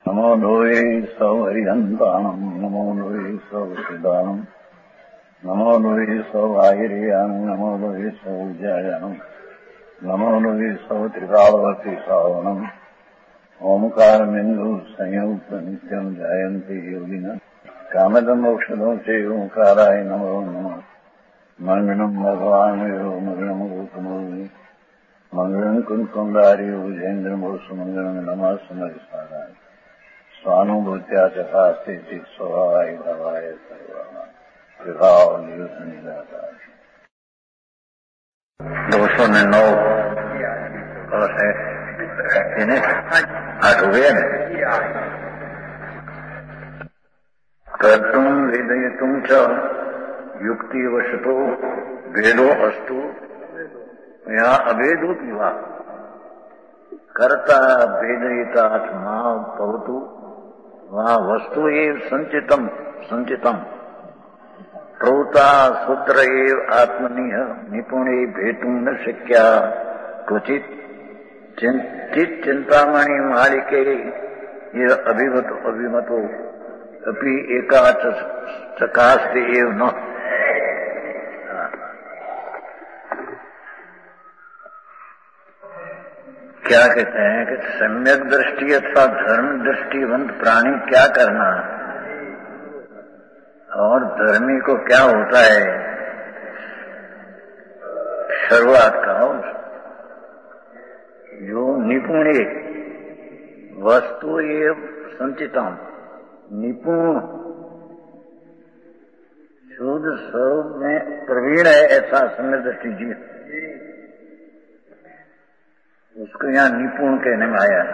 नमो लोये सौहरिहन्ताणम् नमो लोये सौसिदानम् नमो लोये सौभागिर्यानम् नमो लोये सौविद्यायानम् नमो लोये सौत्रिकालवती सावनम् ओंकारमिन्दु संयुक्त नित्यम् जायन्ति योगिनः कामदमोक्षदं च ओंकाराय नमो नमः मङ्गलम् भगवान् मङ्गलम् रूपमोहि मङ्गलम् कुन्कुण्डार्यो विजेन्द्रमोसुमङ्गलम् नमः समरिसाराय स्वानुभूत्या चकास्ते चित् स्वभावाय भवाय सर्वाणां विभाव नियुक्त निराकार 209 और है इन्हें 8 हो गया ना कर्तुं वेदयितुं च युक्तिवशतो वेदो अस्तु यहाँ अभेदो विवाह कर्ता भेदयिता आत्मा भवतु वहाँ वस्तु एव संचितम प्रौता सूत्र एव आत्मनि निपुणे भेतुं न शक्या क्वचित चिंतामणि मालिके ये अभिमतो अपि एका चकास्ते एव न क्या कहते हैं कि सम्यक दृष्टि अथवा धर्म दृष्टिवंत प्राणी क्या करना और धर्मी को क्या होता है। शुरुआत का जो निपुणे वस्तु एव संचितम निपुण शुद्ध स्वरूप में प्रवीण है ऐसा सम्यक दृष्टि जीव उसको यहाँ निपुण कहने में आया।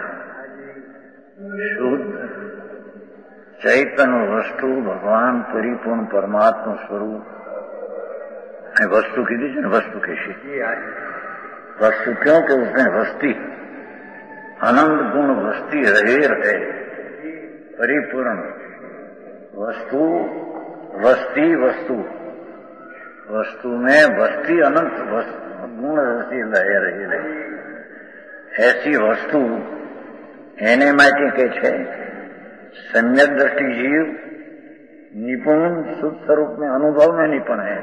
शुद्ध चैतन्य वस्तु भगवान परिपूर्ण परमात्मा स्वरूप वस्तु की दीजिए वस्तु कैसी वस्तु क्योंकि उसमें वस्ती अनंत गुण वस्ती रहे परिपूर्ण वस्तु वस्ती वस्तु वस्तु में वस्ती अनंत गुण वस्ती रहे ऐसी वस्तु એને માટે કે છે सम्यक दृष्टि जीव निपुण शुद्ध स्वरूप में अनुभव में निपुण है।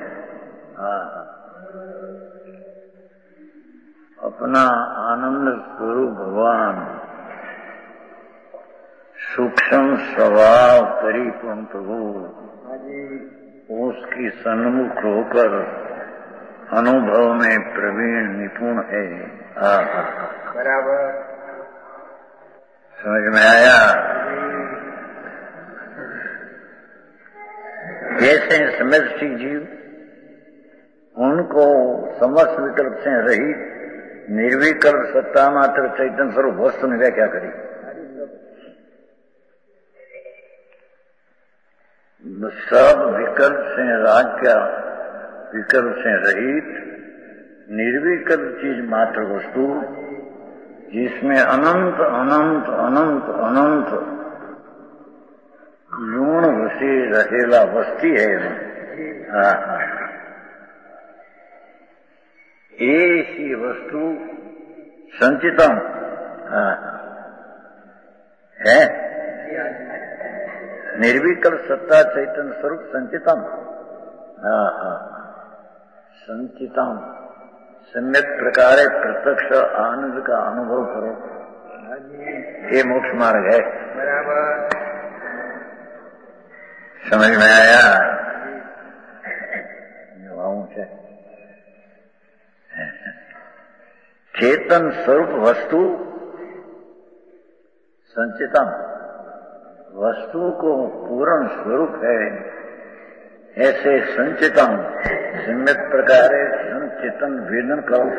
अपना आनंद स्वरूप भगवान सूक्ष्म स्वभाव परिपूर्ण प्रभु उसकी सन्मुख होकर अनुभव में प्रवीण निपुण है। बराबर समझ में आया। जैसे समष्टि जीव उनको समस्त विकल्प से रहित निर्विकल्प सत्ता मात्र चैतन्य स्वरूप वस्तु ने व्याख्या करी। सब विकल्प से राज्य विकल्प से रहित निर्विकल्प चीज मात्र वस्तु जिसमें अनंत अनंत अनंत अनंत गुण वसी रहेला वस्ती है। ऐसी वस्तु संचितम है निर्विकल्प सत्ता चैतन्य स्वरूप संचितम संचितम सम्यक प्रकार प्रत्यक्ष आनंद का अनुभव करो ये मोक्ष मार्ग है। बराबर समझ में आया। चेतन स्वरूप वस्तु संचितम वस्तु को पूर्ण स्वरूप है ऐसे संचितम सम्यक प्रकार संचितन वेदन करो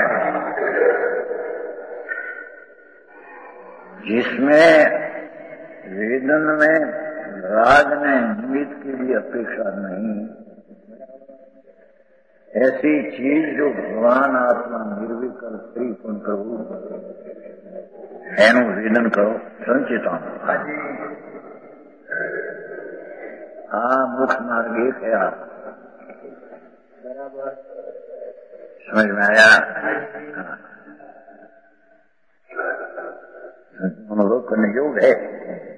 जिसमें वेदन में राग में निमित्त के लिए अपेक्षा नहीं ऐसी चीज जो भगवान आत्मा निर्विकल्प परिपूर्ण प्रभु एनु वेदन करो संचितम। मुख्य मार्ग एक है आप समझ में आया। अनुभव करने योग्य है।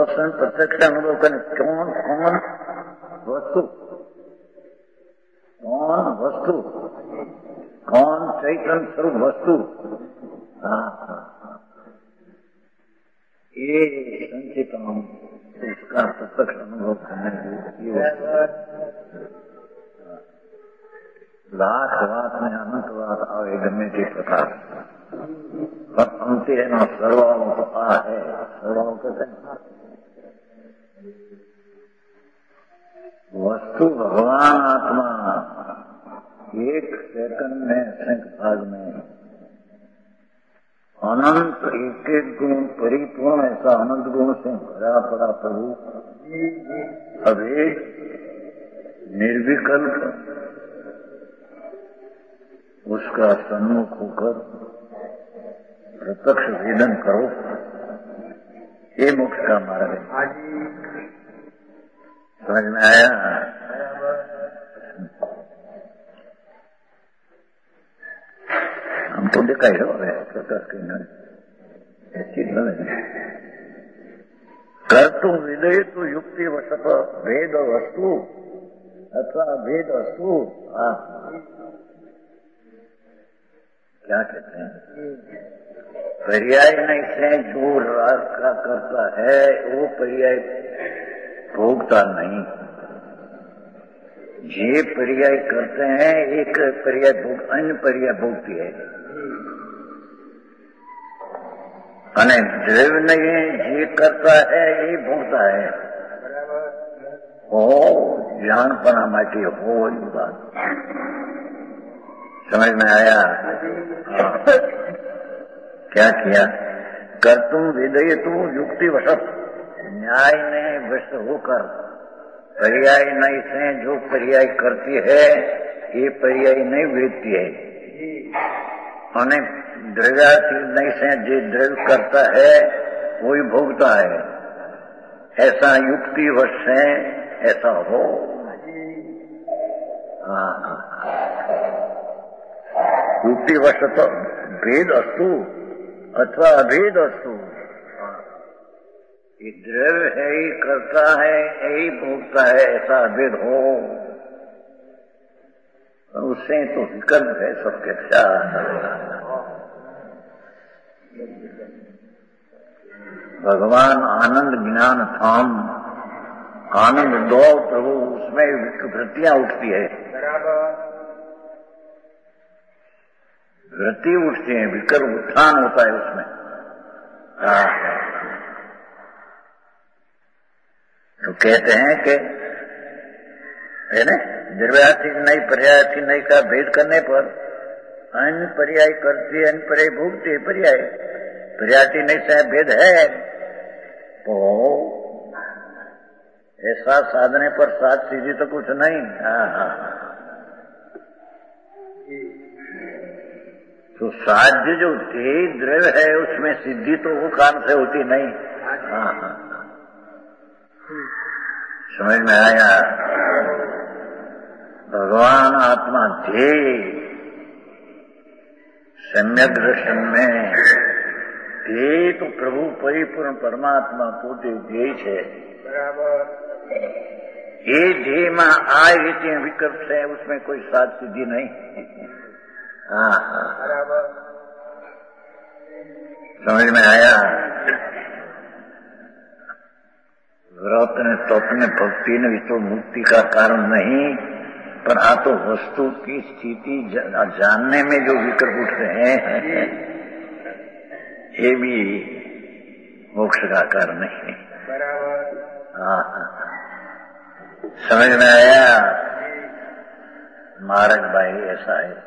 स्वयं प्रत्यक्ष अनुभव करें कौन कौन वस्तु, कौन वस्तु, कौन चैतन्य स्वरूप वस्तु। ये संचित हम उसका प्रत्यक्ष अनुभव करने लाख बात में अनंत बात आवे गमे की प्रकार अंत है न सर्वाओं को आ है। सर्वाओं कहते हैं वस्तु भगवान आत्मा एक सेकंड में अनेक भाग में अनंत एक एक गुण परिपूर्ण ऐसा अनंत गुण से भरा पड़ा प्रभु अभेद निर्विकल्प उसका सन्मुख होकर प्रत्यक्ष वेदन करो, ये मोक्ष का मार्ग है। समझ में आया? हमको देखा ही हो प्रकाश के ऐसी कर तुम विदय तो युक्ति वशत भेद वस्तु अथवा भेद वस्तु। क्या कहते हैं? पर्याय नहीं से जो राग का करता है वो पर्याय भोगता नहीं। ये पर्याय करते हैं एक पर्याय भोग अन्य पर्याय भोगती है। अने द्रव्य नहीं ये करता है ये भोगता है। हो ज्ञानपना माटी हो ये बात समझ में आया? क्या किया? कर तुम विदय तू युक्ति वशत न्याय ने वश होकर पर्याय नहीं से जो पर्याय करती है ये पर्याय नहीं वृत्ति है। अनेक द्रव्याती नहीं से जो द्रव्य करता है वही भोगता है। ऐसा युक्ति वश से ऐसा हो। युक्ति वश तो भेद अस्तु अथवा अभेद अस्तु। ये द्रव्य है ही करता है यही भोगता है ऐसा अभेद हो उससे तो विकल्प है सबके साथ। भगवान आनंद ज्ञान धाम आनंद दो प्रभु उसमें वृत्तियां उठती है। वृत्ति उठती है विकल्प उत्थान होता है उसमें। तो कहते हैं कि है ना द्रव्यार्थी नहीं पर्यायर्थी नहीं का भेद करने पर अन्य पर्याय करती है अन्य पर्याय भोगती है। पर्याय पर्यायर्थी नहीं से भेद है तो ऐसा साधने पर साथ सीधी तो कुछ नहीं। तो साध्य जो तेज द्रव्य है उसमें सिद्धि तो वो काम से होती नहीं। समझ में आया? भगवान आत्मा ध्येय सम्यक दर्शन में ध्येय तो प्रभु परिपूर्ण परमात्मा पोते ध्येय है। ये ध्येय में आ रीति विकल्प है उसमें कोई साध सिद्धि नहीं। समझ में आया? व्रत ने तप ने भक्ति ने तो मुक्ति का कारण नहीं पर आ तो वस्तु की स्थिति जानने में जो विकल्प उठते हैं ये भी मोक्ष का कारण नहीं। समझ में आया? मार्ग भाई ऐसा है।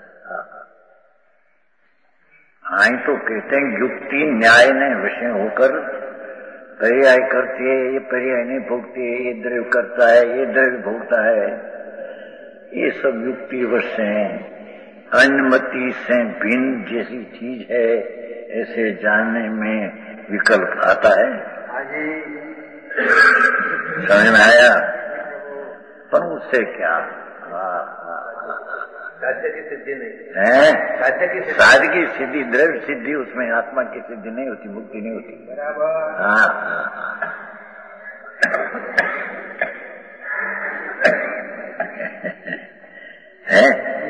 आई तो कहते हैं युक्ति न्याय ने विषय होकर पर्याय करती है ये पर्याय नहीं भोगती है। ये द्रव्य करता है ये द्रव्य भोगता है। ये सब युक्ति वश है अनुमति से भिन्न जैसी चीज है ऐसे जानने में विकल्प आता है। समझ में आया? पर उससे क्या साध्य की सिद्धि नहीं है? साध्य की सिद्धि द्रव्य सिद्धि उसमें आत्मा की सिद्धि नहीं होती मुक्ति नहीं होती। बराबर। हाँ। है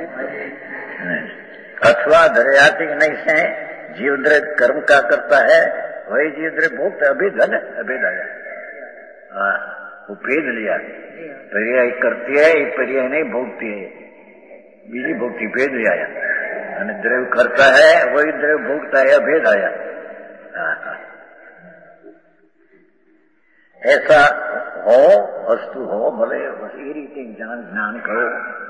अथवा दरियाती नहीं से जीवद्रय कर्म का करता है, वही जीवद्रय भोगता अभेद है, अभेद आया। हाँ, वो भेद लिया, पर्याय करती है, ये पर्याय नहीं भोगती है, बीजी भोगती, भेद लिया। द्रव्य करता है वही द्रव्य भोगता है, अभेद आया। ऐसा हो, वस्तु हो, भले बस ये रीति ज्ञान करो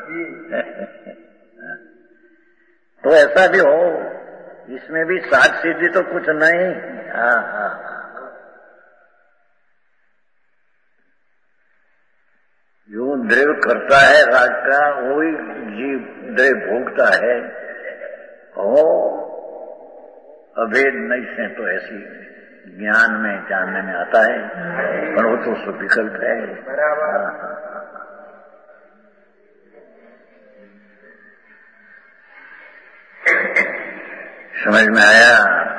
तो ऐसा भी हो, इसमें भी साध सिद्धि तो कुछ नहीं। जो द्रव्य करता है राग का, वही जीव द्रव्य भोगता है। अभेद नहीं से तो ऐसी ज्ञान में जानने में आता है, पर वो तो विकल्प है। समझ में आया?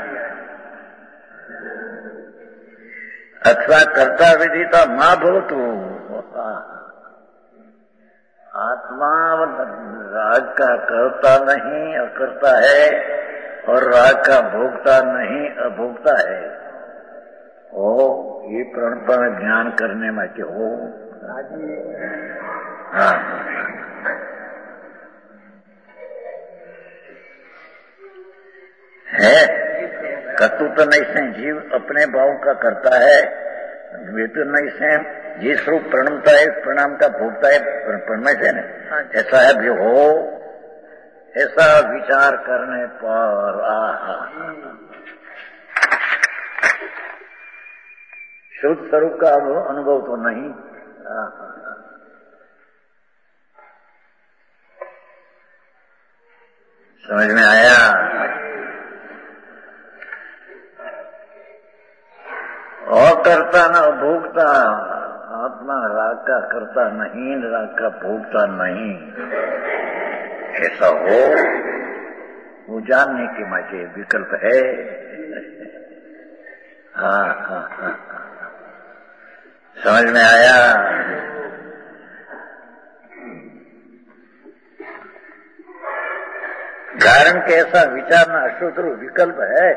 अथवा कर्ता विदिता मां भवतु, आत्मा राग का करता नहीं अकर्ता है, और राग का भोगता नहीं अभोगता है। ये प्रणता में ज्ञान करने में क्यों हो? हाँ, है कर्तृत्व नहीं से जीव अपने भाव का करता है, वेतु नहीं से जिस रूप प्रणमता है, प्रणाम का भोगता है, प्रणमय से नहीं। ऐसा है भी हो, ऐसा विचार करने पर शुद्ध स्वरूप का अनुभव तो नहीं। समझ में आया? अकर्ता न भोगता, आत्मा राग का करता नहीं, राग का भोगता नहीं। ऐसा हो, वो जानने के मुझे विकल्प है। हाँ, समझ में आया? कारण के ऐसा विचारना अशुद्ध विकल्प है।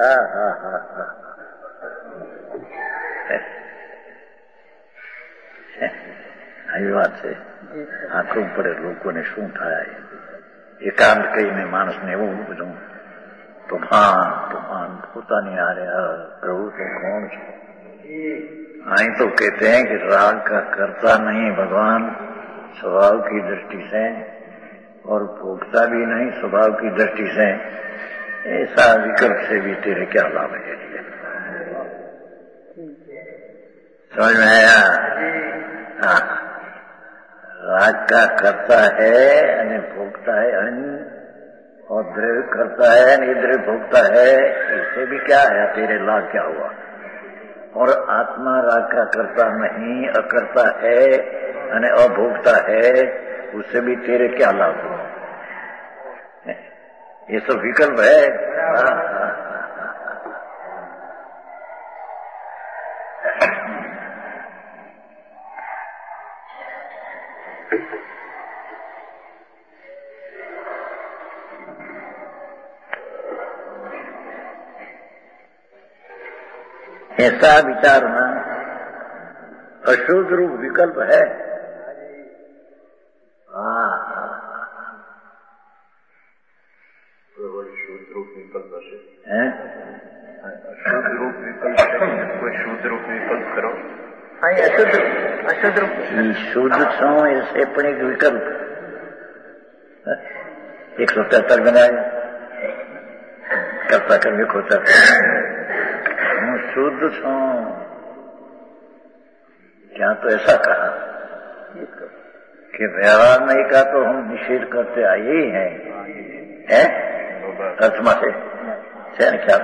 આવી વાત છે। આંખો પડે લોકોને શું થાય? એકાંત કહીને માણસને એવું બધું તોફાન પોતાની હારે પ્રભુ તો કોણ છે? અહીં तो कहते हैं कि राग का करता नहीं भगवान स्वभाव की दृष्टि से, और भोगता भी नहीं स्वभाव की दृष्टि से। ऐसा विकल्प से भी तेरे क्या लाभ है? समझ में आया? हाँ, राग का करता है અને भोगता है अन्य, और द्रव्य करता है અને द्रव्य भोगता है। इससे भी क्या है? तेरे लाभ क्या हुआ? और आत्मा राग का करता नहीं अकर्ता है અને अभोगता है, उससे भी तेरे क्या लाभ हुआ? ये सब विकल्प है। ऐसा विचारना अशुद्ध रूप विकल्प है। शुद्ध रूप विकल्प है, अशुद्ध रूप विकल्प, कोई शुद्ध रूप विकल्प करो। अशुद्ध रूप शुद्ध छो ऐसे पण एक विकल्प 177 बनाए करता कर खोता शुद्ध छो, क्या तो ऐसा कहा कि व्यवहार नहीं का तो हम निषेध करते आए ही हैं, अर्थमा से क्या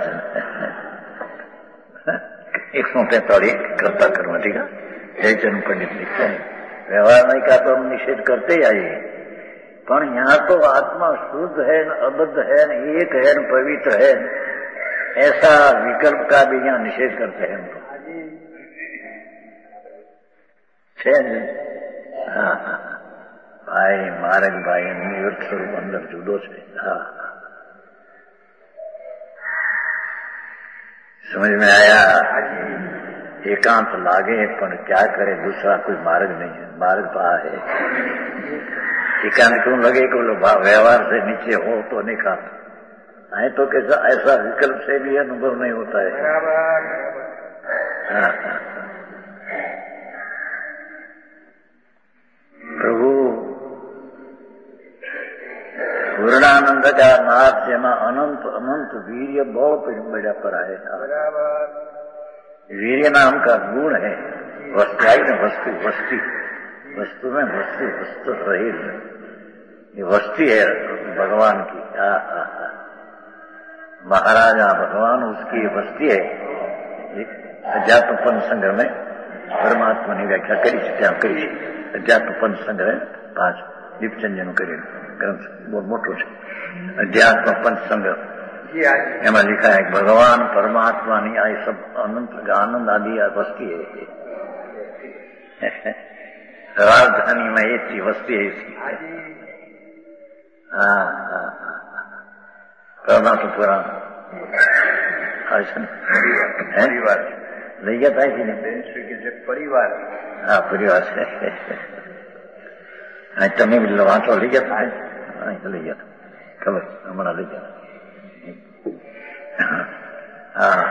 143 करता कर्म ठीक है, जयचंद पंडित लिखते हैं व्यवहार नहीं का तो हम निषेध करते ही आए, पर यहाँ तो आत्मा शुद्ध है न अबद्ध है न एक है न पवित्र है, ऐसा विकल्प का भी यहाँ निषेध करते हैं हम ભાઈ માર્ગ ભાઈ નિવૃત્ત સ્વરૂપ અંદર જુદો છે. હા, समझ में आया. एकांत लागे पर क्या करे, दूसरा कोई मार्ग नहीं है. मार्ग तो है. एकांत क्यों लगे कि व्यवहार से नीचे हो तो नहीं खाता है, तो कैसा ऐसा विकल्प से भी अनुभव नहीं होता है. प्रभु पूर्णानंद का नाथ જેમાં अनंत अनंत वीर्य बल बढ़ा पर है. वीर्य नाम का गुण है. वस्तुआई में वस्तु, वस्ती, वस्तु में वस्तु, वस्तु रहित ये वस्ती है भगवान की. महाराजा भगवान उसकी वस्ती है. अध्यात्मपन संग्रह में परमात्मा की व्याख्या करी करी. अध्यात्मपन संग्रह 5 દીપચંદ્રનું કરેલું ગ્રંથ બહુ મોટો છે. અધ્યાત્મ પંચસંગ્રહ એમાં लिखा है भगवान परमात्मा नहीं आई सब अनंत आनंद आदि वस्ती है. राजधानी में एक ही वस्ती है इसकी. करना तो पुराण परिवार લઈ ગયા था कि नहीं परिवार. हाँ परिवार से તમે વાંચો લઈ ગયા था. લઈ ગયા ખબર હમણાં લઈ ગયા. हाँ,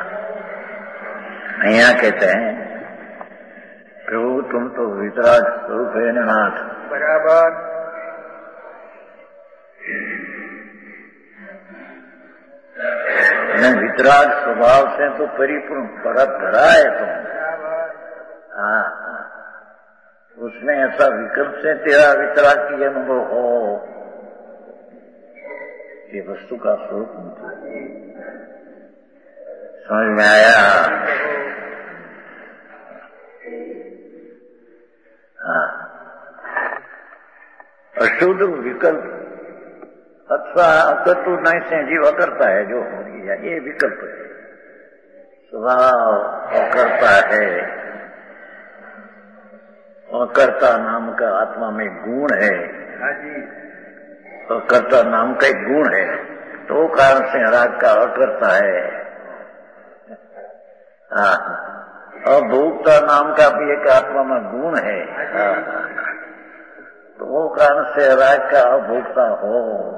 यहाँ कहते हैं प्रभु तुम तो वितराग स्वरूप है नाथ. बराबर. वितराग स्वभाव से तो परिपूर्ण परत धरा है तुम. हाँ, उसमें ऐसा विकल्प से तेरा वितराग की अनुभव हो, ये वस्तु का स्वरूप नहीं. समझ में आया. हाँ, अशुद्ध विकल्प अथवा अकर्तु नहीं से जीव अकर्ता है जो हो गया, ये विकल्प है. स्वभाव अकर्ता है. अकर्ता नाम का आत्मा में गुण है. अकर्ता नाम का एक गुण है, तो कारण से राग का अकर्ता है. अभोक्ता नाम का भी एक आत्मा में गुण है, तो वो कारण से राग का अभोक्ता हो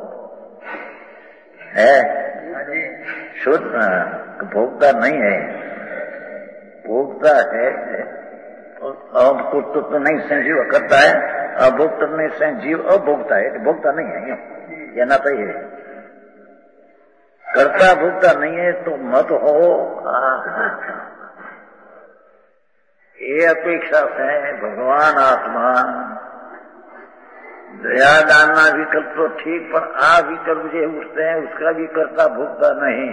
है. शुद्ध भोक्ता नहीं है, भोक्ता है. अभोक्त तो नहीं से जीव करता है, अभोक्त नहीं से जीव अभोक्ता है, भोक्ता नहीं है. ये ना तो ये करता भोक्ता नहीं है तो मत हो. ये अपेक्षा से भगवान आत्मा दया दानना विकल्प तो ठीक, पर आ विकल्प जो उठते हैं उसका भी करता भोक्ता नहीं.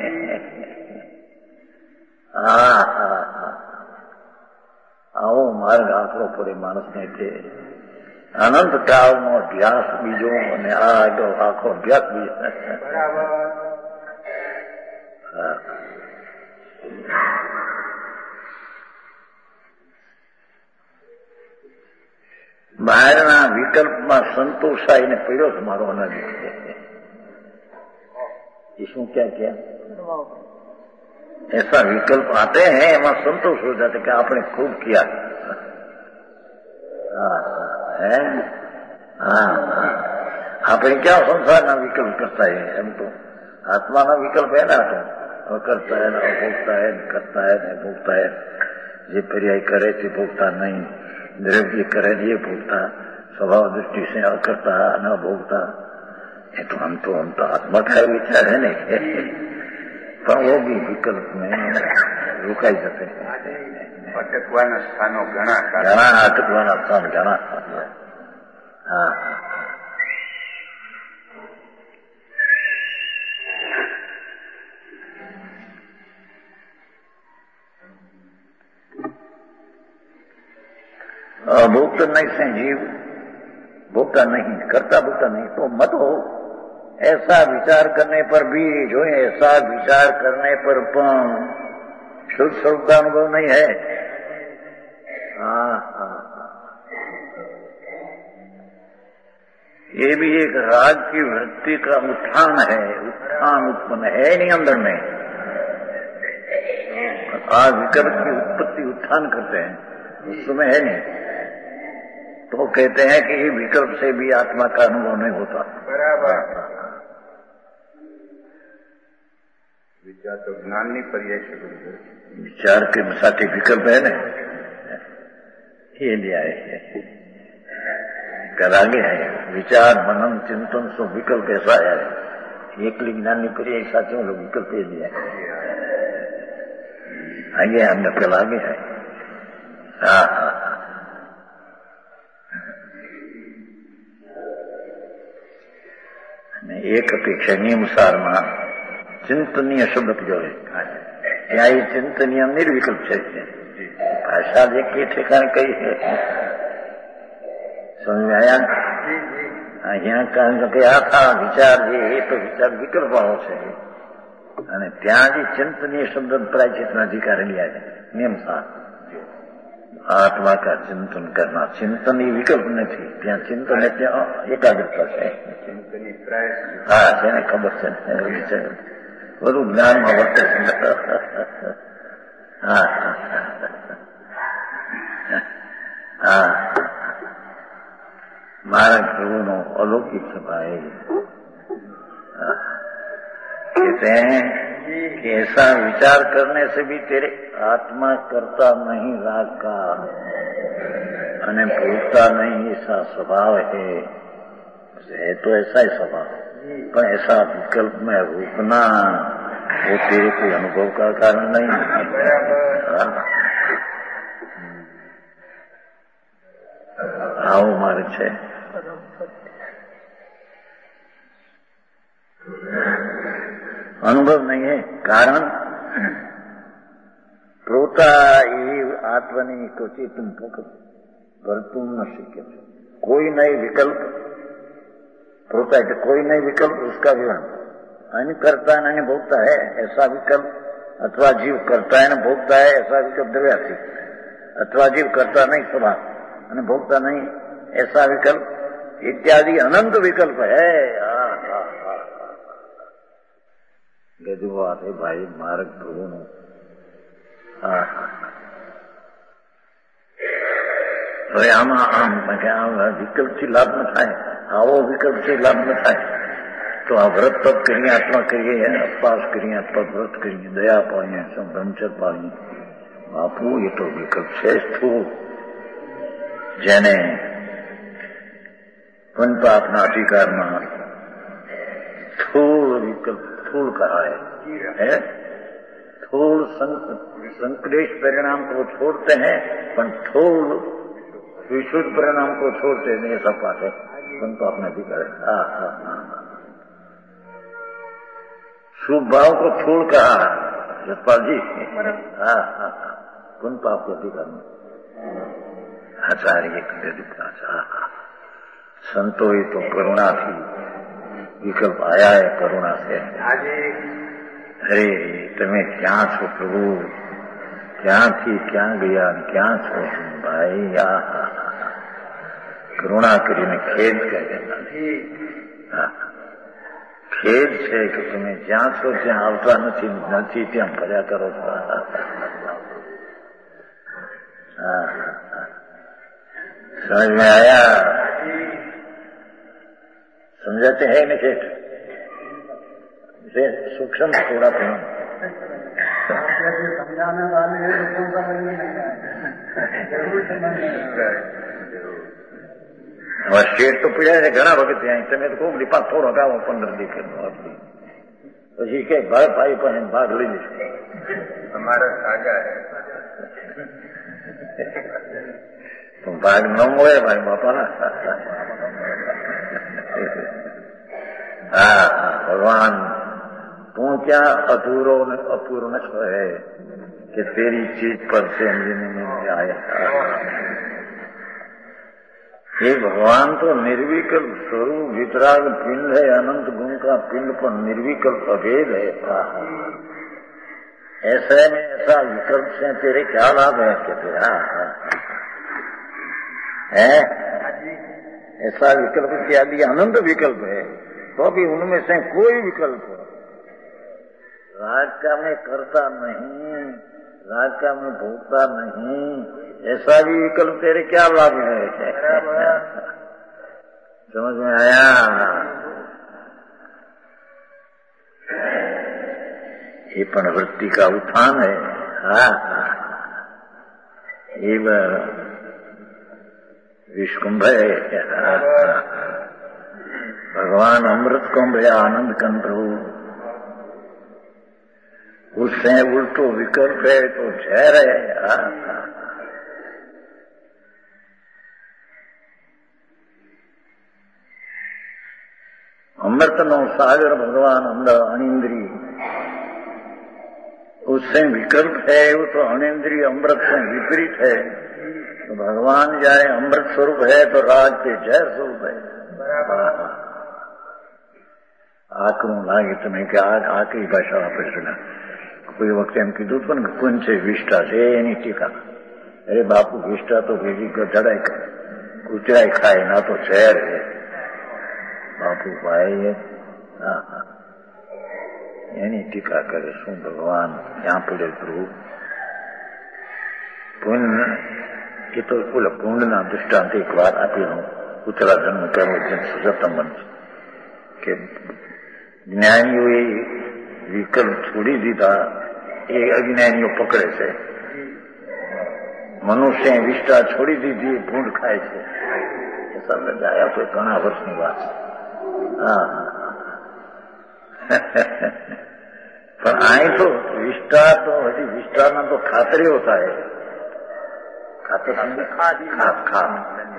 આવો માર્ગ આખરો પડે માણસને છે. અનંત કાળનો અભ્યાસ બીજો અને આ આખો અભ્યાસ બીજો. બહારના વિકલ્પમાં સંતોષાઈને પડ્યો છે મારો અનંત. ये શું क्या क्या ऐसा विकल्प आते हैं, એમાં संतोष हो जाते कि आपने खूब किया है. આપણે ક્યાં સંસારના વિકલ્પ કરતા है. એમ તો આત્માના વિકલ્પ है ना, तो करता है ना भोगता है, करता है ना भोगता है. જે पर्याय करे તે भोगता नहीं, द्रव्य करे ये भोगता, स्वभाव दृष्टि से अकर्ता न भोगता. ये तो हम तो आत्मा का विचार है नहीं, પણ वो भी विकल्प में रोकाई जाते हैं. અટકવાના સ્થાનો ઘણા અટકવાના સ્થાન ઘણા. હા, भोक्ता नहीं से जीव भोक्ता नहीं, करता भोक्ता नहीं तो मत हो. ऐसा विचार करने पर भी जो ऐसा विचार करने पर शुद्ध स्वरूप का अनुभव नहीं है. ये भी एक राग की वृत्ति का उत्थान है, उत्थान उत्पन्न है नहीं अंदर में। आज विकल्प की उत्पत्ति उत्थान करते हैं, उस समय है नहीं, तो कहते हैं कि ये विकल्प से भी आत्मा का अनुभव नहीं होता। बराबर। विचार तो ज्ञान नहीं पर्याय से विचार के साथ विकल्प है ना, ये लिया है कल आगे है। विचार मनन चिंतन सो विकल्प ऐसा है, एक ज्ञान नहीं पर्याय साथियों लोग विकल्प ये लिया आगे, हमने कल आगे है। एक अपेक्षणीय सारमा चिंतनीय शब्द जो है ત્યાં એ ચિંતનીય નિર્વિકલ્પ છે। ભાષા જે કે ઠેકાણે કઈ છે સમજ આયા? અહીંયા કારણ કે આ था વિચાર જે એ તો વિચાર વિકલ્પ વાળો છે, અને ત્યાં જે ચિંતનીય શબ્દ પ્રાયચિતના અધિકાર लिया है नियम साथ आत्मा का चिंतन करना। चिंतन ही विकल्प नहीं, त्या चिंतन त्या एकाग्रता है। हाँ તેને ખબર છે, બધું જ્ઞાનમાં વર્તે છે। મારા પ્રભુનો અલૌકિક સભાએ कहते हैं कि ऐसा विचार करने से भी तेरे आत्मा करता नहीं राग का अने भूलता नहीं ऐसा स्वभाव है तो ऐसा ही स्वभाव, पर ऐसा विकल्प में रुकना वो तेरे कोई अनुभव का कारण नहीं है। आओ मार्ग है। अनुभव नहीं है कारण प्रोता आत्मनि क्वचि तुम तुम न शक्य। कोई नई विकल्प प्रोता है, कोई नई विकल्प उसका विवरण अन्य करता है अन्य भोगता है ऐसा विकल्प, अथवा जीव करता है न भोगता है ऐसा विकल्प द्रव्यासी, अथवा जीव करता नहीं स्वभाव अन्य भोगता नहीं ऐसा विकल्प इत्यादि अनंत विकल्प है। गजब बात है भाई मार्ग प्रभुનો। હવે આમાં આમ વિકલ્પથી લાભ ન થાય, આવો વિકલ્પથી લાભ ન થાય તો આ વ્રત તપ કરીએ, આત્મા કરીએ, ઉપવાસ કરીએ, વ્રત કરીએ, દયા પાડીએ, બ્રહ્મચર્ય પાડીએ, બાપુ એ તો વિકલ્પ છે સ્થૂળ, જેને પંચપાપના અધિકારમાં स्थूल विकल्प स्थूल कहा है। स्थूल संक्लेश परिणाम को छोड़ते हैं पर स्थूल विशुद्ध परिणाम को छोड़ते नहीं, ऐसा पाठ है उनको अपना भी करे। शुभ भाव को स्थूल कहा जसपाल जी। पुण्य पाप के अधिकार में आचार्य संतो ही तो करुणा थी, विकल्प आया है करुणा से। अरे તમે ક્યાં છો પ્રભુ, ક્યાંથી ક્યાં ગયા, ક્યાં છો तुम भाई? કરુણા કરીને ખેદ કરે, ખેદ છે કે તમે જ્યાં છો ત્યાં આવતા નથી ત્યાં ફર્યા કરો છો। समझ में आया? समझाते हैं न सेठ, सूक्ष्म थोड़ा प्रणाम समझाने वाले लोगों का नहीं है। હવે શેઠ તો પીડ્યા છે ઘણા વખત ત્યાં, તમે તો કોક દીપા થોડો ગાવો 15 દી પછી કે ભાઈ પણ ભાગ લઈ લઈશ। हमारा सागा है તો ભાગ ન મળે ભાઈ બાપા। हाँ भगवान तू क्या अधूरो न अपूर्ण है कि तेरी चीज पर से अंजनी में आया। ये भगवान तो निर्विकल्प स्वरूप वितराग पिंड है, अनंत गुण का पिंड पर निर्विकल्प अभेद है। ऐसे में ऐसा विकल्प से तेरे क्या लाभ है कि तेरा है? ऐसा विकल्प इत्यादि अनंत विकल्प है, तो भी उनमें से कोई विकल्प राग का मैं करता नहीं, राग का मैं भोगता नहीं, ऐसा भी विकल्प तेरे क्या लाभ है? समझ में आया? ये पण वृत्ति का उत्थान है। ये विष्कुंभ है। भगवान अमृत कुंभ है, आनंद कंद प्रभु, उससे उल्टो विकल्प है तो झेर है। अमृत नो सागर भगवान अनिंद्री, उससे विकल्प है, वो तो अनिंद्रिय अमृत से विपरीत है। तो भगवान जाए अमृत स्वरूप है तो राज के जहर स्वरूप है। आकरू लागे तुम्हें क्या आकरी भाषा वापरना कोई वक्त एम कीधું પણ કોણ છે વિષ્ઠા છે એની ટીકા. અરે બાપુ વિષ્ઠા તો ભેગી જડાય કરે, કૂતરાય ખાય ના તો ઝેર છે બાપુ ભાઈ. એની ટીકા કરે. શું ભગવાન ક્યાં પડે પ્રભુ? પુણ્ય એ તો બોલે પુણ્યના દૃષ્ટાંત એક વાર આપી હું કૂતરા જન્મ કરવો જેમ સજતમ કે જ્ઞાનીઓએ વિકલ્પ છોડી દીધા એ અજ્ઞાનીઓ પકડે છે. મનુષ્ય વિષ્ઠા છોડી દીધી ભૂંડ ખાય છે. એ સમજ આવ્યા તો ઘણા વર્ષની વાત છે. પણ અહીં તો વિષ્ઠા તો હજી વિષ્ઠાના તો ખાતરી હોતા है. खातर खाद खाद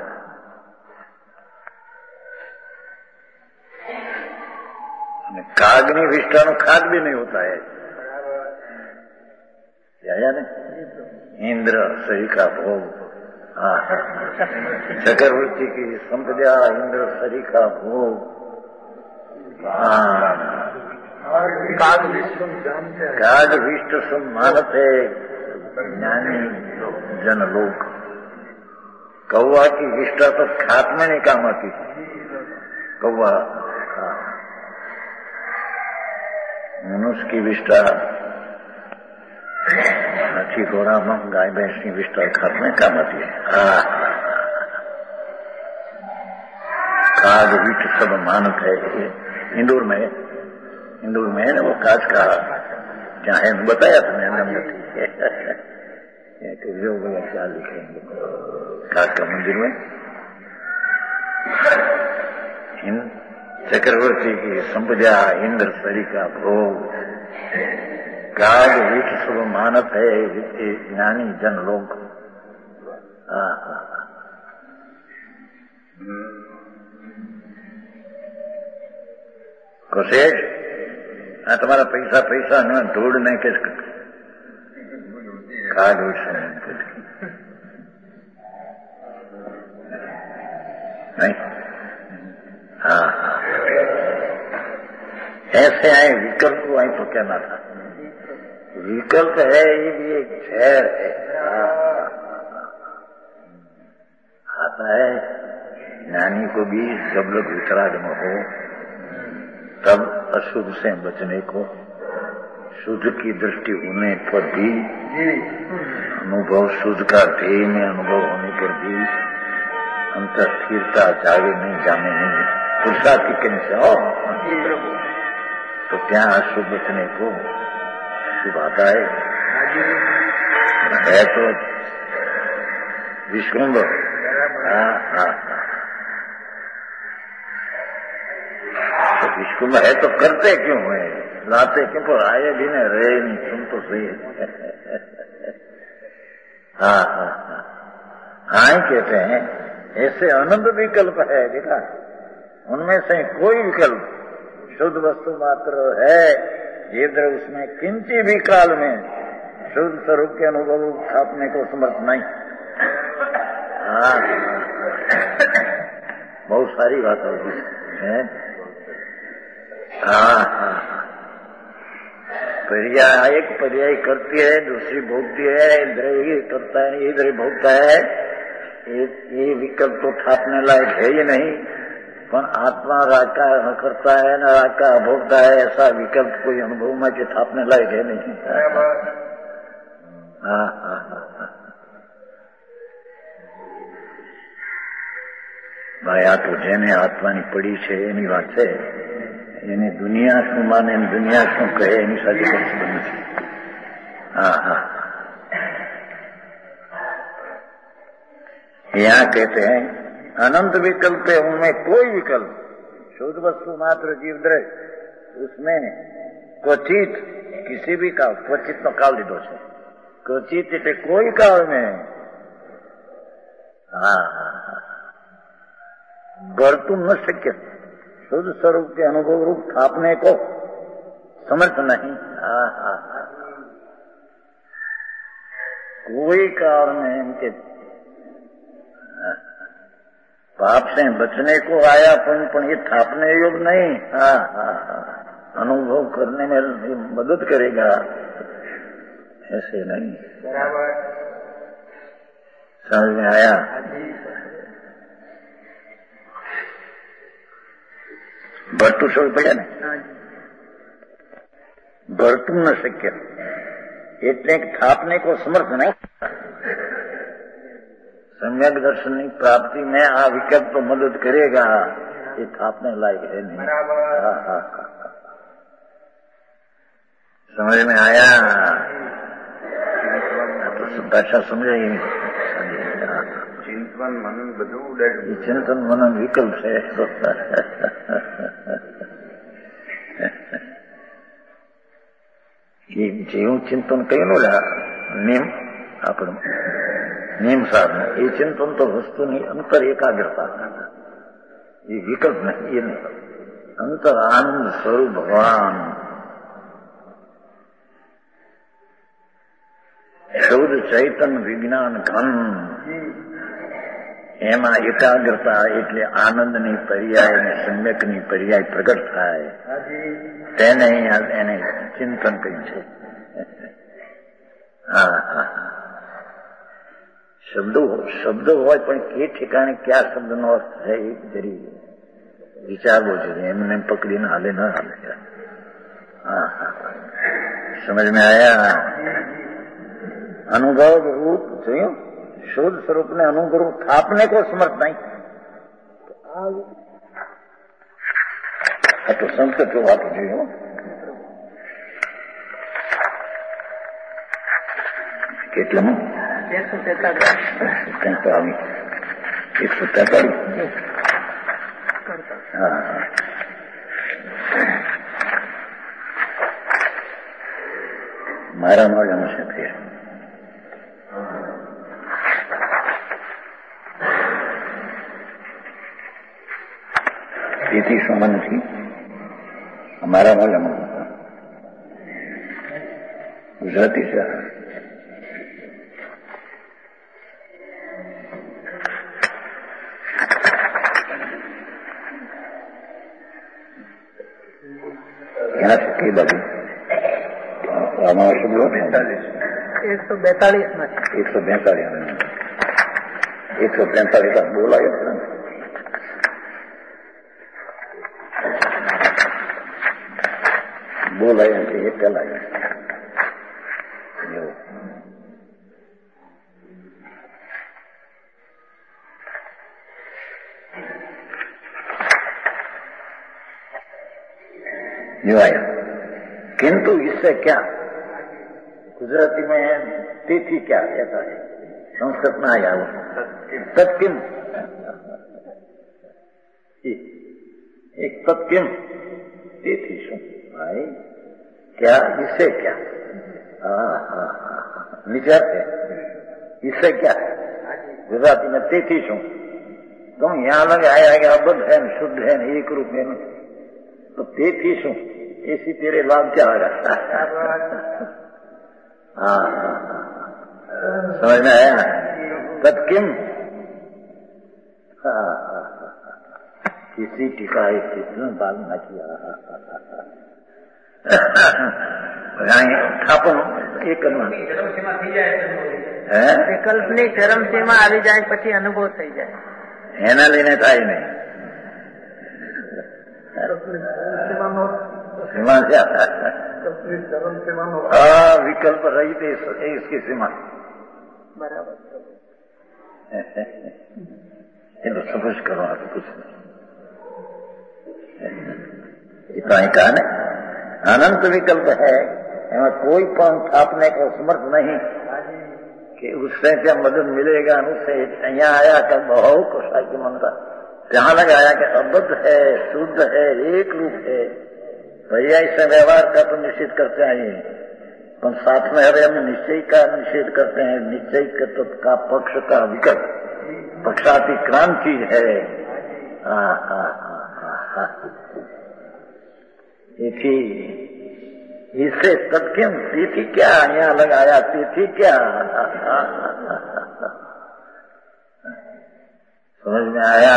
कागनी विष्ठा खाद भी नहीं होता है. आया ना इंद्र सही का भोग. चक्रवर्ती की संपदा इंद्र सरी का भोग. काग विष्ट सुन मानत है ज्ञानी जन लोग. कौवा की विष्ठा तो खात्मे नहीं काम आती. कौवा मनुष्य की विष्ठा हाथी घोड़ा गाय भैंस की विष्ठा खात्मे काम आती है. काग विष्ट सब मानत है. इंदौर में है ना वो काज का क्या है बताया था मैंने. जो बोला क्या लिखेंगे काग का मंदिर में चक्रवर्ती की संपदा इंद्र सरी का भोग. काग विष्ट सब मानत है ज्ञानी जन लोग. कोशेष तुम्हारा पैसा पैसा न ढूंढने के काग विष्ट नहीं. ऐसे आए विकल्प को आई तो कहना था. विकल्प है ये भी एक झेर है. आता है ज्ञानी को भी जब लोग वितराग में हो तब अशुद्ध से बचने को, शुद्ध की दृष्टि होने पर भी अनुभव शुद्ध का ध्येय में अनुभव होने पर भी अंतर स्थिरता जागे नहीं जाने नहीं पुरुषार्थी कहने से हो तो क्या अशुभ बचने को शुभ आता है तो विष्कुंभ. तो विष्कुंभ है तो करते क्यों है, लाते क्यों? पर आए भी नहीं रहे नहीं. तुम तो सही है. कहते हैं ऐसे अनंत विकल्प है. देखा उनमें से कोई विकल्प शुद्ध वस्तु मात्र है. इधर उसमें किंची भी काल में शुद्ध स्वरूप के अनुभव स्थापने को समर्थ नहीं. बहुत सारी बात होगी है. एक पर्याय करती है, दूसरी भोगती है. इधर ही करता है, इधर ही भोगता है. ये विकल्प तो थापने लायक है ही नहीं, पर आत्मा राग का करता है न राग का भोगता है, ऐसा विकल्प कोई अनुभव में कि थापने लायक है नहीं। भाई आ तो जेने आत्मानी पड़ी है एनी बात है, एने दुनिया शू माने दुनिया शू कहे एनी सारी खबर नहीं। यहाँ कहते हैं अनंत विकल्प है, उनमें कोई विकल्प शुद्ध वस्तु मात्र जीव दृश्य, उसमें क्वचित किसी भी काल, क्वचित तो काल दीधो है, क्वचित એટલે कोई काल में वर्तुम न शक्य, शुद्ध स्वरूप के अनुभव रूप थापने को समर्थ नहीं। कोई काल में इनके पाप से बचने को आया पण ये थापने योग नहीं। अनुभव करने में मदद करेगा, ऐसे नहीं। बराबर समझ में आया? भरतु समझ पड़ा ने? भरतु न शक्य એટલે થાપને को समर्थ नहीं। सम्यक दर्शन की प्राप्ति में आ विकल्प तो मदद करेगा, ये थापने लायक है नहीं। समझ में आया? तो भाषा समझाई। चिंतन मनन બધું ઉડાડ્યું। चिंतन मनन विकल्प है। જેવું ચિંતન કયું નિયમ આપણું નિયમ સાધન, એ ચિંતન તો વસ્તુની અંતર એકાગ્રતા, એ વિકલ્પ નહીં, એ નહીં। અંતર આનંદ સ્વરૂપ ભગવાન શુદ્ધ ચૈતન વિજ્ઞાન ઘન, એમાં એકાગ્રતા એટલે આનંદની પર્યાય અને સમ્યકની પર્યાય પ્રગટ થાય, તેને એને ચિંતન કહ્યું છે। શબ્દો હોય પણ કે ઠેકાણે ક્યાં શબ્દનો અર્થ છે એ જરી વિચારવો જોઈએ, એમને પકડીને હાલે ન હાલે। સમજ में आया? अनुभव रूप જોયું, शुद्ध स्वरूप ने अनुभव थापने को समर्थ नहीं। तो संस्कृत जो बात जो કેટલામાં 143 મારા નોળામાં છે ફેર। તેથી સંબંધ નથી અમારા નોળામાં ગુજરાતી છે। यहाँ से कई बाजू हमारा शब्द 142 में 145 का बोला ये पहला आया। किंतु इससे क्या, गुजराती में तिथि क्या कहता है, संस्कृत में आया वो तत्किम, एक तत्किम तिथि शू भाई, क्या इससे क्या, विचार है इससे क्या है, गुजराती में तिथि शू, तो यहाँ लगे आया कि अबद्ध है शुद्ध है एक रूप है, तो તેથી શું એસી તેરે લાભ क्या होगा? समझ में आया? तत्किम किसी टिकाए कितना बाल न किया થાપણ એ કરવાનું વિકલ્પની ચરમસીમા આવી જાય પછી અનુભવ થઈ જાય, એના લઈને થાય નહીં. सीमा क्या विकल्प रहित है इसकी सीमा. બરાબર. ये तो समझ करो आप कुछ नहीं. इतना ही कहा ना, अनंत विकल्प है, एवं कोई पंथ आपने को समर्थ नहीं कि उससे क्या मदद मिलेगा. उससे यहाँ आया क्या बहुत कुशा की मनता ત્યાં लगाया कि अबद्ध है, शुद्ध है, एक रूप है. भैया इससे व्यवहार का तो निषेध करते हैं, पर साथ में अरे हम निश्चय का निषेध करते हैं. निश्चय के तत्व का पक्ष का विकल्प पक्षातिक्रांति है. इससे सत्यम तिथि क्या यहाँ लगाया, तिथि क्या समझ में आया.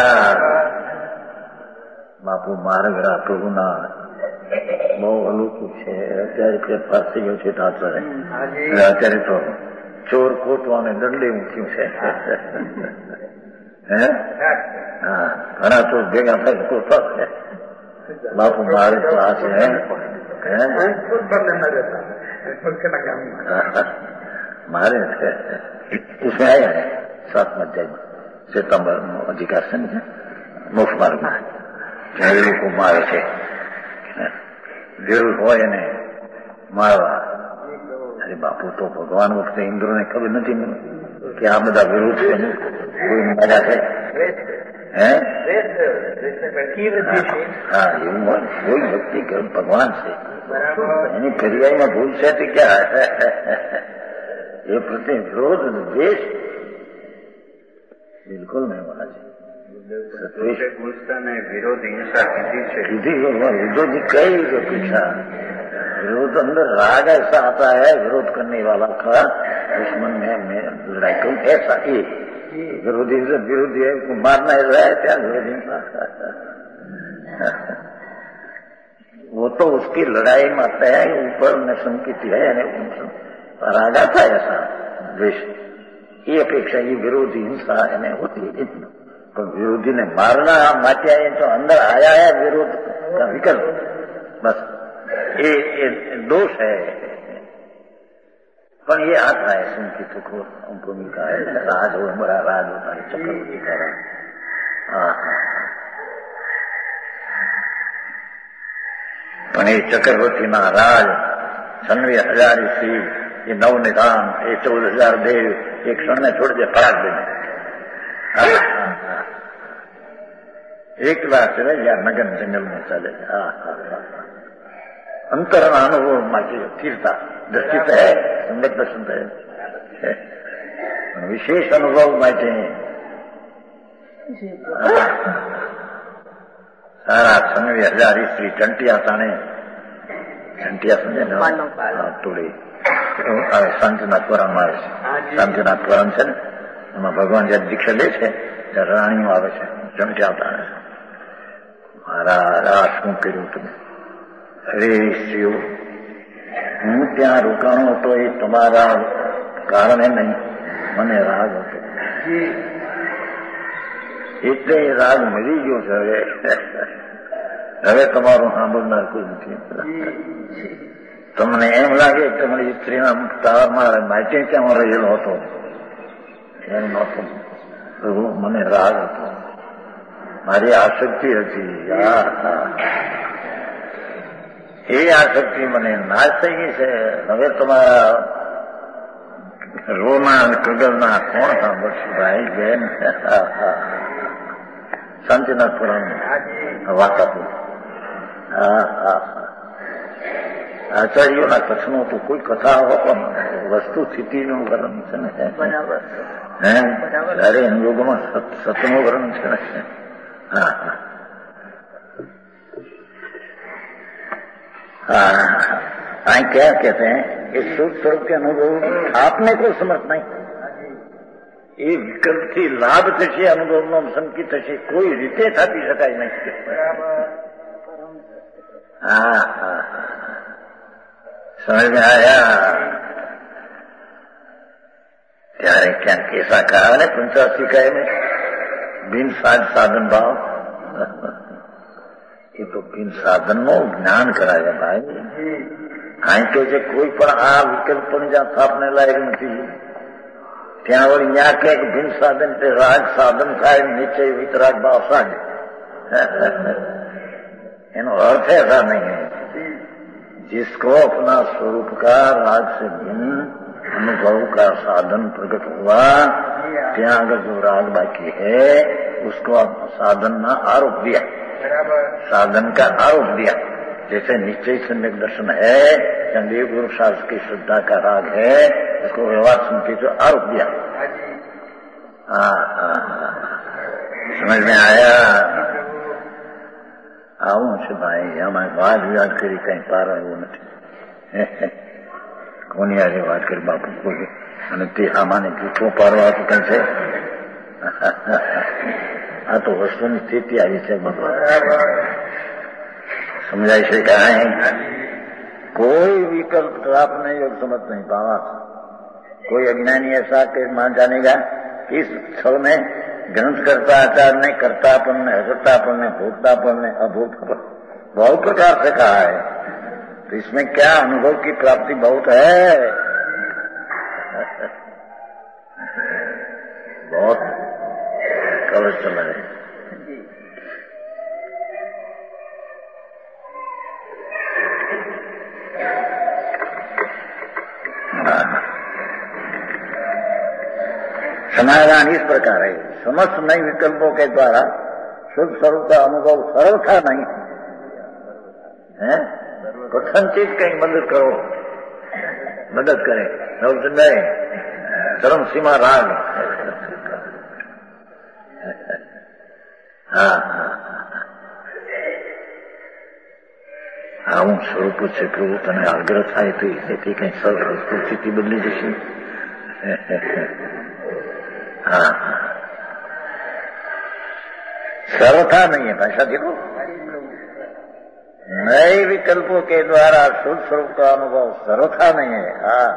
બાપુ માર્ગરા પ્રભુના બહુ અલુચું છે. અત્યારે ફેરફાર થઈ ગયો છે ઠાકરે. અત્યારે તો ચોર કોટવાને દંડે મૂક્યું છે. હે હા, ઘણા ચોર ભેગા થાય કોટવા છે. બાપુ મારે તો આ છે મારે उसमें आया है 7 अध्याय में सितंबर अधिकार से मुफ्त मार्ग में ત્યાં એ લોકો મારે છે. વિરુદ્ધ હોય એને મારવા. અરે બાપુ તો ભગવાન વખતે ઇન્દ્રને ખબર નથી કે આ બધા વિરુદ્ધ છે, કોઈ મજા છે. હે હા, એવું હોય. કોઈ વ્યક્તિ કે ભગવાન છે એની ફરિયામાં ભૂલ છે તે ક્યાં એ પ્રત્યે વિરોધ દ્વેષ બિલકુલ નહીં હોના છે. विरोध हिंसा सीधी विरोध कई जो पीछा विरोध अंदर राग ऐसा आता है विरोध करने वाला का दुश्मन में लड़ाई को ऐसा ही विरोधी से विरोधी है उसको मारना ऐसा है क्या विरोधी वो तो उसकी लड़ाई में आता है ऊपर में संकित है यानी राग आता है ऐसा द्वेष. ये अपेक्षा ये विरोधी हिंसा यानी होती है. तो विरोधी ने मारना मात्या ये तो अंदर आया है विरोध का विकल्प, बस ये दोष है. पर ये आता है सुनकी तो हमको मिलता है राज हो, बड़ा राज होता है चक्रवर्ती का राज. પણ એ ચક્રવર્તી ના રાજ 96,000 ઈસવી ये 9 निधान ये 14,000 देव एक क्षण में छोड़ दे फराक देने. एक बार चले या नगन जंगल में चले. अंतर अनुभव माटी स्थिरता दृष्टि तो है, सम्यक दर्शन है, विशेष अनुभव माटे सारा 96,000 ईस्वी टंटिया ताने टंटिया समझे ना तोड़ी શાંતિનાથ પુરાણ માં આવે છે. શાંતિનાથ પુરાણ છે ને એમાં ભગવાન જયારે દીક્ષા લે છે ત્યારે રાણીઓ આવે છે ચમચાવતા છે. મહારાજ આ શું કર્યું તમે? અરે સ્ત્રીઓ હું ત્યાં રોકાણો હતો એ તમારા કારણે નહીં, મને રાગ હતો એટલે એ રાગ મળી ગયો છે. હવે તમારું સાંભળનાર કોઈ નથી. તમને એમ લાગે કે તમારી સ્ત્રીના તારમાં માટે ક્યાં રહેલો હતો, એમ નહોતું. મને રાગ હતો, મારી આસક્તિ હતી. એ આસક્તિ મને નાશ થઈ ગઈ છે. હવે તમારા રોના કગરના કોણ સાંભળશે ભાઈ બેન? શાંતિનાથ પુરાણ વાત આપું. આચાર્યોના કથનો તો કોઈ કથા હો પણ વસ્તુ સ્થિતિનું વર્ણન છે ને. બરાબર હે ત્યારે અનુયોગમાં સતનું વર્ણન છે ને. क्या कहते हैं इस सुख स्वरूप के अनुभव आपने को समर्थ नहीं. એ વિકલ્પથી લાભ થશે, અનુભવનો સંકિત થશે, કોઈ રીતે થાપી શકાય નહીં. समझ में आया? ત્યારે ક્યાંક એસા કहा ને 85 કહે में बिन साधन भाव ये तो बिन साधन नो ज्ञान कराया भाई। અહીં તો જે કોઈ પણ આ વિકલ્પ જ્યાં સ્થાપને લાયક નથી ત્યાં વળી ત્યાં ક્યાંક ભિન્ન સાધન તે રાગ સાધન થાય નિશ્ચય વિતરાગ ભાવ સાધે એનો अर्थ ऐसा नहीं है। जिसको अपना स्वरूप का राग से भिन्न अनुभव का साधन प्रकट हुआ ત્યાં अगर जो राग बाकी है उसको साधन ना आरोप दिया, साधन का आरोप दिया। जैसे निश्चय सम्यक दर्शन है, चंदेव गुरु शास्त्र की श्रद्धा का राग है, उसको व्यवहार सुनते तो आरोप दिया। समझ में आया? આવું છે ભાઈ, આમાં વાત વિવાદ કરી કઈ પાર એવું નથી। કોની આજે વાત કરી બાપુ કોઈ અને તે આમાંને જૂઠો પારવા તો કઈ છે? આ તો વસ્તુની સ્થિતિ આવી છે બધું સમજાય છે કાંઈ? कोई विकल्प तो आपने योग समझ नहीं पावा। कोई अज्ञानी ऐसा के मान जानेगा इस क्षण में ग्रंथ करता आचार ने कर्तापन ने हजरतापन ने भोक्तापन ने अभोक्तापन बहुत प्रकार से कहा है, तो इसमें क्या अनुभव की प्राप्ति बहुत है। बहुत कवच चल रहे समाधान इस प्रकार है। समस्त नए विकल्पों के द्वारा शुद्ध स्वरूप का अनुभव सर्वथा नहीं है। कठिन चीज कहीं मदद करो, मदद करे चरम सीमा राग। આવું સ્વરૂપ છે પ્રભુ તને આગ્રહ થાય તો એથી કઈ પરિસ્થિતિ બદલી જશે। सर्वथा नहीं है भाषा देखो, नए विकल्पों के द्वारा शुद्ध स्वरूप का अनुभव सर्वथा नहीं है।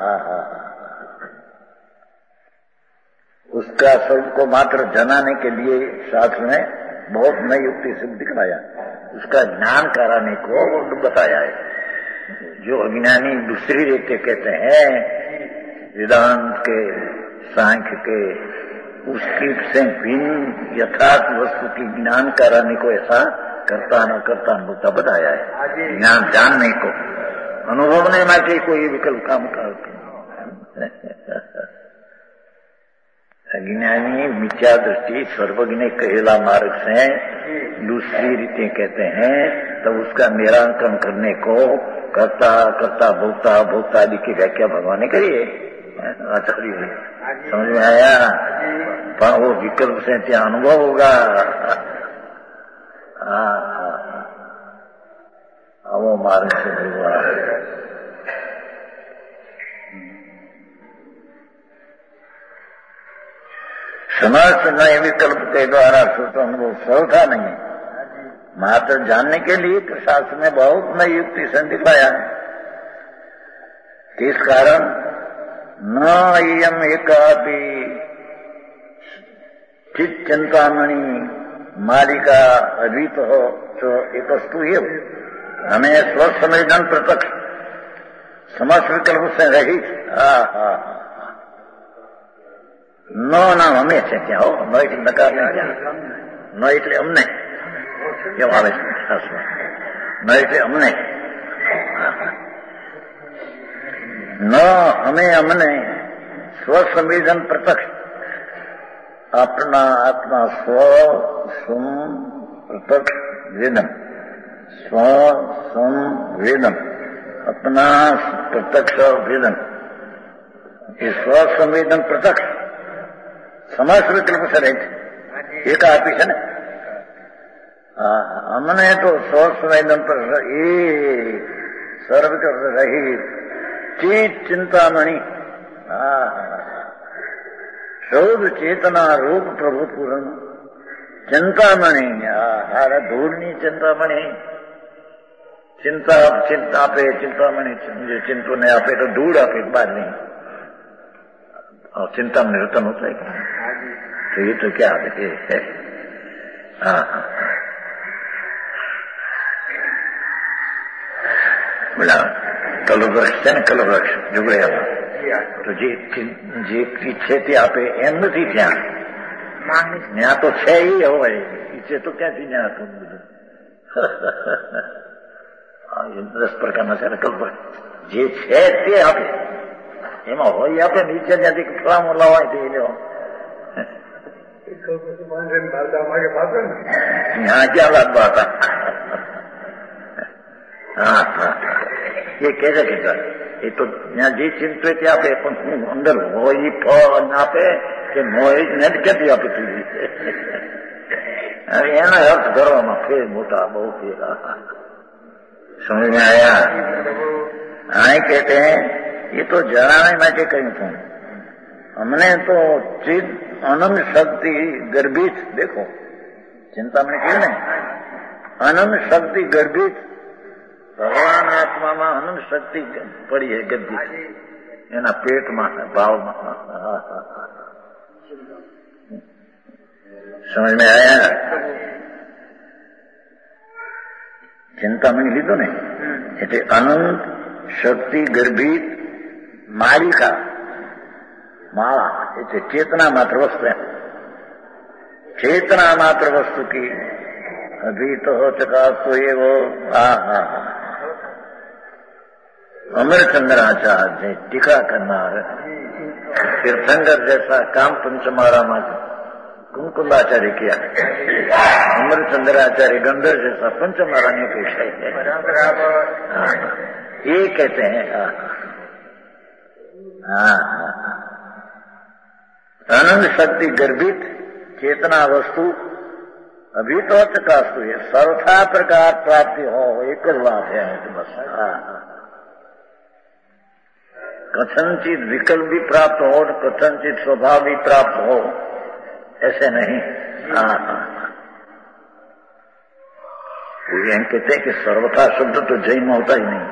उसका स्वरूप को मात्र जनाने के लिए शास्त्र में बहुत नई युक्ति से दिखाया, उसका ज्ञान कराने को बताया है। जो अज्ञानी दूसरी रीति कहते हैं वेदांत के सांख्य के, उसकी से भिन्न यथार्थ वस्तु की ज्ञान कराने को ऐसा करता न करता अनुभवता बताया है। ज्ञान जानने को अनुभवने માટે કોઈ વિકલ્પ કામ કરતો। अज्ञानी मिथ्या दृष्टि सर्वज्ञ कहेला मार्ग से दूसरी रीति कहते हैं, तो उसका निराकरण करने को करता करता भोक्ता भोक्ता आदि की व्याख्या भगवान ने करी है। समझ में आया? पर वो विकल्प से क्या अनुभव होगा? वो मार्ग से हुआ। समस्त नए विकल्प के द्वारा शुद्ध अनुभव सर्वथा नहीं है। मात्र जानने के लिए तो शास्त्र में बहुत नई युक्ति से दिखाया है। इस कारण न इयम एकापि चित चिंतामणि मालिका अद्वित हो तो एक वस्तु ही हमें स्वसंवेदन प्रत्यक्ष समस्त विकल्प से रहित नो नाम हमें છે क्या हो नो એટલે નકાર નહીં क्या नो એટલે અમને કેમ આવે છે નો એટલે અમને न हमें हमने स्वसंवेदन प्रत्यक्ष अपना आत्मा स्व प्रत्यक्ष वेदन स्व संवेदन अपना प्रत्यक्ष वेदन स्वसंवेदन प्रत्यक्ष समस्त विकल्प से रहित एक आपी है ना। हमने तो स्वसंवेदन पर सर्व कर रही चित चिंतामणि शोध चेतना रूप प्रभु पूर्ण चिंतामणि हारा धूलनी चिंतामणि चिंता चिंता पे चिंतामणि चिंतु ने आपे तो धूल आपे बाद नहीं और चिंता में निरतन होता है क्या? तो ये तो क्या है? हाँ बोला कलवृક્ષ છે ને કલવૃક્ષ જુગળિયામાં તો જે ઈચ્છે તે આપે એમ નથી ત્યાં તો છે ઈ હોય ઈચ્છે તો ક્યાંથી ત્યાં હતું બધું. 10 પ્રકારના છે ને કલવૃક્ષ જે છે તે આપે એમાં હોય આપે નીચે ત્યાંથી ફળામો લાવાય તે લેવા यहाँ क्या बात बात हाँ ये कैसे कहता ये तो यहाँ जी चिंतित है आपे अंदर हो ही आपे कि मोह नहीं कहती आप एना अर्थ करवा फेर मोटा बहु फेर समझ में आया. आए कहते हैं ये तो जनाने માટે કહ્યું તું हमने तो चिद अनंत शक्ति गर्भित देखो चिंता में क्यों नहीं अनंत शक्ति गर्भित भगवान आत्मा में अनंत शक्ति पड़ी है गर्भित एना पेट में भाव में समझ में आया. चिंता में लीधो ने એટલે अनंत शक्ति गर्भित मालिका माला इसे चेतना मात्र वस्तु है. चेतना मात्र वस्तु की अभी तो हो चुका तो ये वो अमरचंद्राचार्य टीका करना तीर्थंकर जैसा काम पंचमारा में कुंकुंदाचार्य किया. अमरचंद्राचार्य गंधर जैसा पंचमारा ने पूछा है. ये कहते हैं अनंत शक्ति गर्भित चेतना वस्तु अभी तो चकास्तु है सर्वथा प्रकार प्राप्ति हो एक बात है बस. कथनचित विकल्प भी प्राप्त हो कथनचित स्वभाव भी प्राप्त हो ऐसे नहीं. कोई हम कहते हैं कि सर्वथा शब्द तो जैन में होता ही नहीं.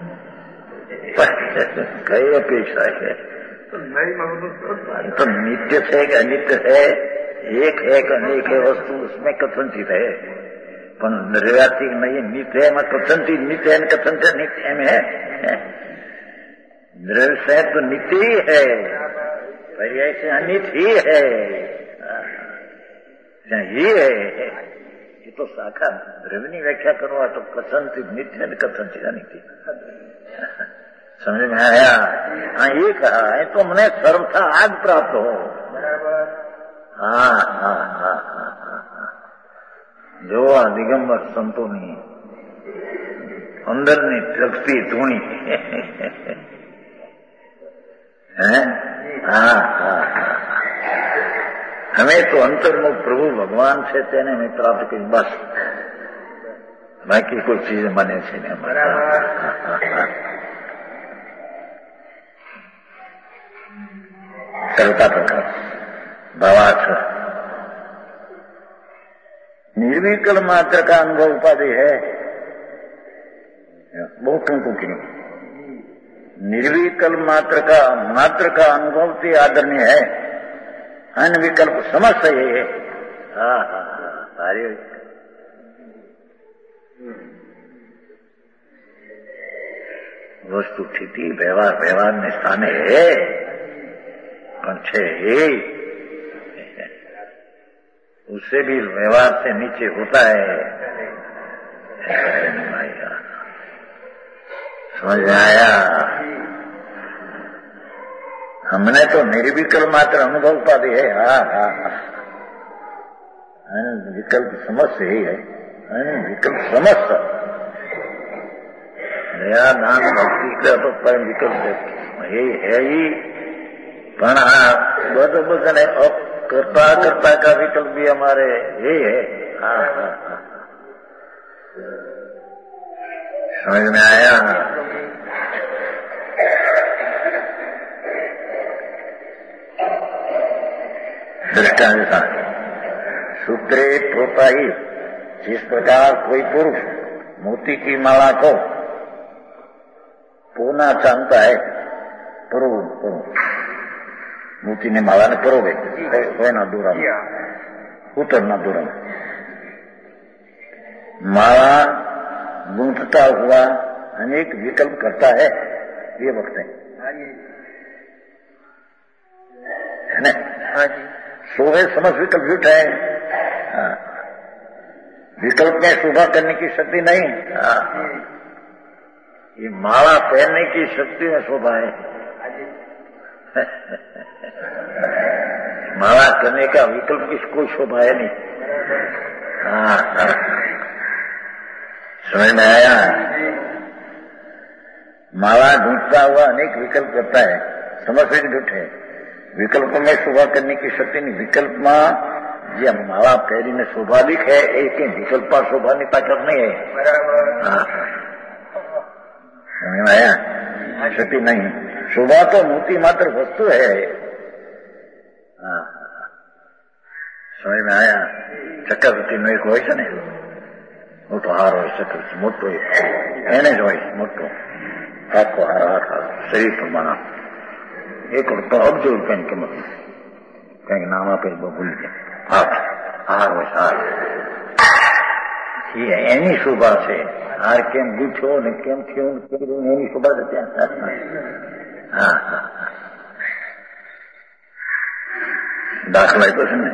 कई अपेक्षा है तो नित्य है कि अनित्य है एक है कि अनेक है वस्तु उसमें कथनचित है पर निर्व्यातिक नहीं नित्य है मैं कथनचित नित्य है कथनचित नित्य में है निर्विषय तो नित्य ही है पर्याय से अनित्य ही है ये है ये तो शाखा द्रव्यनी व्याख्या करवा तो कथनचित नित्य है कथनचित अनित्य. समझ में आया. हाँ ये कहा है तो हमने सर्वथा आग प्राप्त हो. जो दिगंबर संतोनी अंदर ने शक्ति धूणी हमें तो अंतर्मुख प्रभु भगवान से तेने में प्राप्त की बस बाकी कोई चीज बने से नहीं हमारा. सर्वता प्रकार भावार्थ निर्विकल मात्र का अनुभव उपाधि है. बहुतों को क्यों निर्विकल मात्र का अनुभव से आदरणीय है. अनविकल्प समझ है. सारी वस्तु स्थिति व्यवहार में स्थान है પણ છે उससे भी व्यवहार से नीचे होता है. समझ में आया. हमने तो निर्विकल्प मात्र अनुभव पाते है. विकल्प समस्या ही है. विकल्प समस्या दया दान भक्ति का तो परम विकल्प यही है ही. પણ બધું करता का विकल्प भी हमारे यही है. समझ में आया. दृष्टांत सूत्रे प्रोपाई जिस प्रकार कोई पुरुष मोती की माला को पूना चाहता है મૂર્તિને માળાને પરોવે હોય ના દોરામાં, ઉતરના દોરામાં माला गूंथता हुआ अनेक विकल्प करता है ये वक्त है ना। शोभे समझ विकल्प झूठ है। विकल्प में शोभा करने की शक्ति नहीं। ये माला पहनने की शक्ति में शोभा है। माला करने का विकल्प की कोई शोभा है नहीं। समझ में आया? माला ढूंढता हुआ अनेक विकल्प करता है, समझ में झूठ है। विकल्प में शोभा करने की शक्ति नहीं। विकल्प में જે માળા પહેરીને સ્વાભાવિક है एक विकल्प शोभाની તાકાત नहीं है। समझ में आया? शक्ति नहीं। शोभा तो मूर्ति मात्र वस्तु है। समझ में आया? ચક્રવર્તીનો એક હોય છે ને, મોટો હાર હોય ચક્રવર્તી, મોટો એને જ હોય મોટો આખો હાર આખા શરીર પ્રમાણે ₹1 અબજો રૂપિયાની કિંમત, કંઈક નામ આપે ભૂલી જાય, હાર હોય હાર, એની શોભા છે। હાર કેમ ગૂંથ્યો ને કેમ થયો એની શોભા છે ત્યાં। દાખલા આપ્યો છે ને,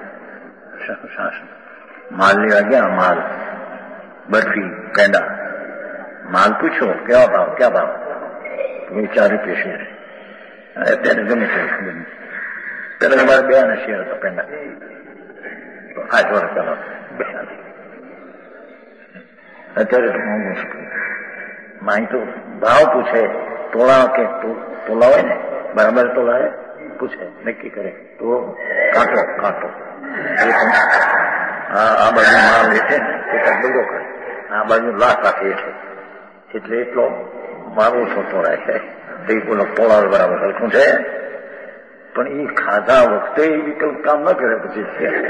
माल लेवा गया, माल बर्फी पेंडा, माल पूछो क्या भाव, क्या भाव, तो 4 રૂપિયા શેર। અત્યારે ગમે છે પેલા મારે 2 શેર હતો પેંડા, તો 8 વર્ષ પહેલા 2, અત્યારે તો મોંઘું છે। માही તો ભાવ પૂછે, તોલા કે તોલા હોય ને, બરાબર તોલા है પૂછે, નક્કી કરે તો કાંટો કાંટો આ બાજુ માલ લે છે એટલા બધો કરે, આ બાજુ લાખ રાખીએ છે એટલે એટલો માલ ઓછો તોડાય છે। એ બોલો તોળા બરાબર સરખું છે, પણ એ ખાધા વખતે એ વિકલ્પ કામ ન કરે, પછી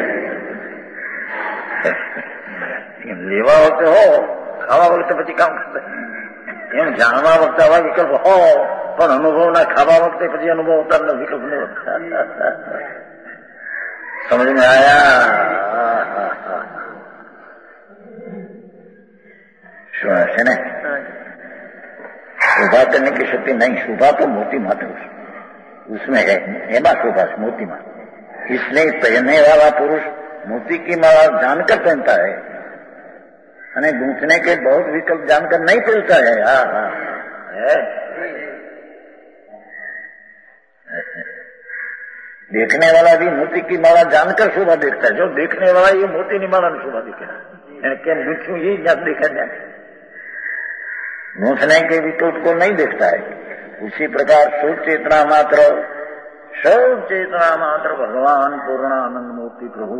લેવા વખતે હો, ખાવા વખતે પછી કામ કરતા। એમ જાણવા વખતે આવા વિકલ્પ હો, પણ અનુભવ ના ખાવા વખતે પછી અનુભવ ઉતારના વિકલ્પ નહીં હોતા। समझ में आया? है ना? शोभा करने की शक्ति नहीं। शोभा तो मोती मात्र उसमें है, एमा शोभा मोती मात्र। इसलिए पहनने वाला पुरुष मोती की माला जानकर पहनता है, અને गूंथने के बहुत विकल्प जानकर नहीं पहनता है। है। देखने वाला भी मोती की माला जानकर शोभा देखता है। जो देखने वाला ये मोती की माला में शोभा देखेगा, क्या गूंथूं ये ज्ञात देखा जाए, गूंथने के विकल्प को नहीं देखता है। उसी प्रकार शुभ चेतना मात्र भगवान पूर्णानंद मूर्ति प्रभु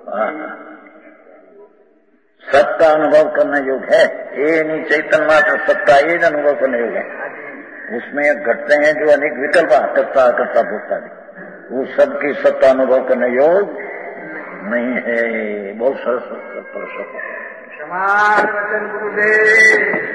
सत्ता अनुभव करने योग्य है। ये नहीं चैतन्य मात्र सत्ता, ये अनुभव करने योग्य है। उसमें घटते हैं जो अनेक विकल्प करता भोगता भी, वो सबकी सत्ता अनुभव करने योग्य नहीं है। बहुत सरस। क्षमा वचन गुरुदेव।